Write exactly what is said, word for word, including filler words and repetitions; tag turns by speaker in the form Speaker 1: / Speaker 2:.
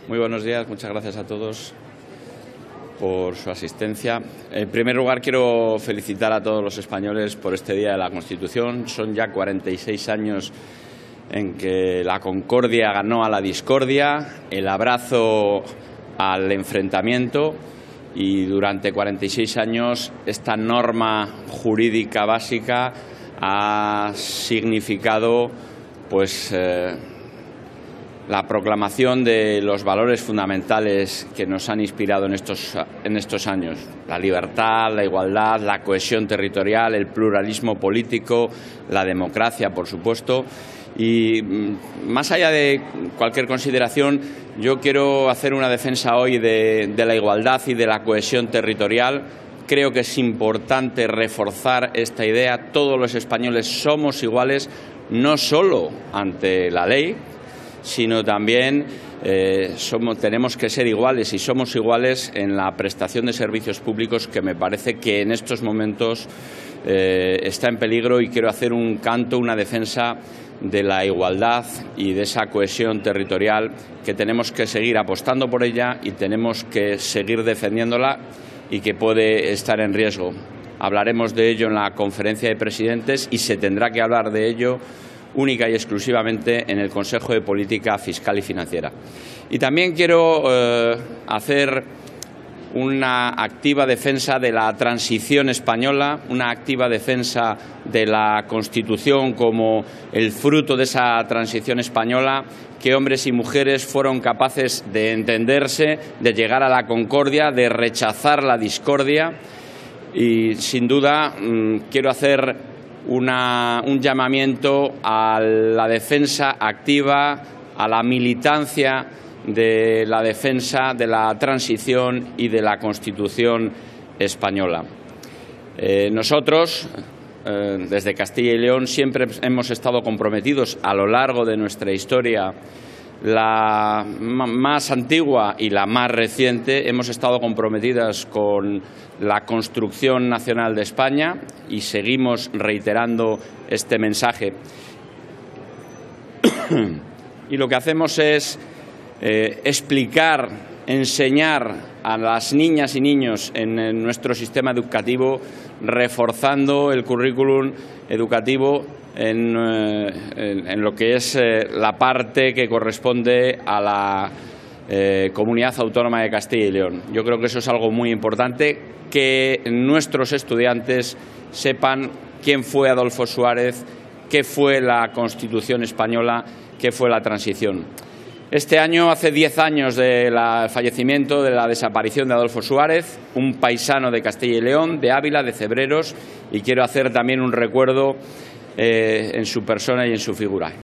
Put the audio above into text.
Speaker 1: Muy buenos días, muchas gracias a todos por su asistencia. En primer lugar, quiero felicitar a todos los españoles por este Día de la Constitución. Son ya cuarenta y seis años en que la concordia ganó a la discordia, el abrazo al enfrentamiento, y durante cuarenta y seis años esta norma jurídica básica ha significado pues eh, la proclamación de los valores fundamentales que nos han inspirado en estos, en estos años: la libertad, la igualdad, la cohesión territorial, el pluralismo político, la democracia, por supuesto. Y más allá de cualquier consideración, yo quiero hacer una defensa hoy de, de la igualdad y de la cohesión territorial. Creo que es importante reforzar esta idea. Todos los españoles somos iguales, no solo ante la ley, sino también eh, somos, tenemos que ser iguales y somos iguales en la prestación de servicios públicos, que me parece que en estos momentos eh, está en peligro, y quiero hacer un canto, una defensa de la igualdad y de esa cohesión territorial, que tenemos que seguir apostando por ella y tenemos que seguir defendiéndola, y que puede estar en riesgo. Hablaremos de ello en la conferencia de presidentes y se tendrá que hablar de ello única y exclusivamente en el Consejo de Política Fiscal y Financiera. Y también quiero eh, hacer una activa defensa de la transición española, una activa defensa de la Constitución como el fruto de esa transición española, que hombres y mujeres fueron capaces de entenderse, de llegar a la concordia, de rechazar la discordia. Y, sin duda, mmm, quiero hacer una, un llamamiento a la defensa activa, a la militancia de la defensa de la transición y de la Constitución española. Eh, nosotros, eh, desde Castilla y León, siempre hemos estado comprometidos a lo largo de nuestra historia, la más antigua y la más reciente. Hemos estado comprometidas con la construcción nacional de España y seguimos reiterando este mensaje. Y lo que hacemos es Eh, explicar, enseñar a las niñas y niños en, en nuestro sistema educativo, reforzando el currículum educativo en, eh, en, en lo que es eh, la parte que corresponde a la eh, Comunidad Autónoma de Castilla y León. Yo creo que eso es algo muy importante, que nuestros estudiantes sepan quién fue Adolfo Suárez, qué fue la Constitución española, qué fue la transición. Este año hace diez años del fallecimiento, de la desaparición de Adolfo Suárez, un paisano de Castilla y León, de Ávila, de Cebreros, y quiero hacer también un recuerdo eh, en su persona y en su figura.